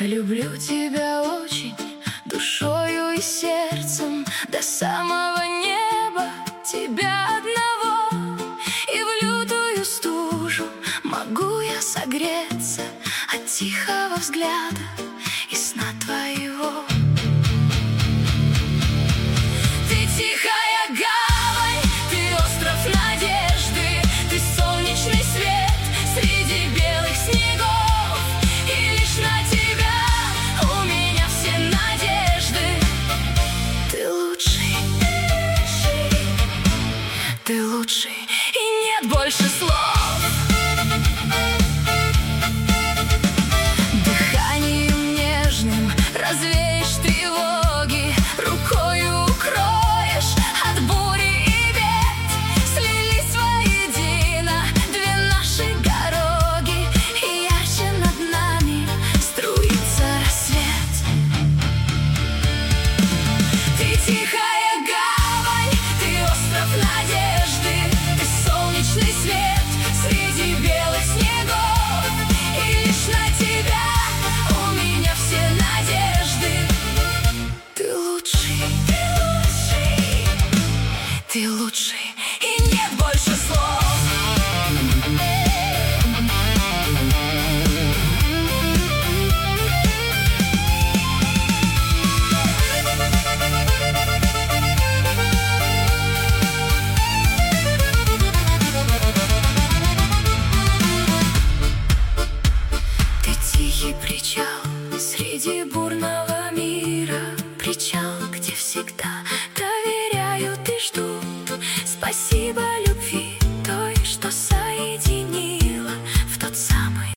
Люблю тебя очень, душою и сердцем, до самого неба тебя одного. И в лютую стужу могу я согреться от тихого взгляда и сна твоего. Ты тихая гавань, ты остров надежды, ты солнечный свет среди белых снегов. И лишь на тебя у меня все надежды. Ты лучший, ты лучший, и нет больше слов. Дыханием нежным развеешь тревоги, рукою укроешь от бури и бед. Слились воедино две наши дороги, и ярче над нами струится рассвет. Ты тихая гавань, ты остров надежды, ты солнечный свет среди белых снегов. И лишь на тебя у меня все надежды. Ты лучший, ты лучший, и нет больше слов. Ты тихий причал среди бурного мира, причал, где всегда доверяют и ждут. Спасибо,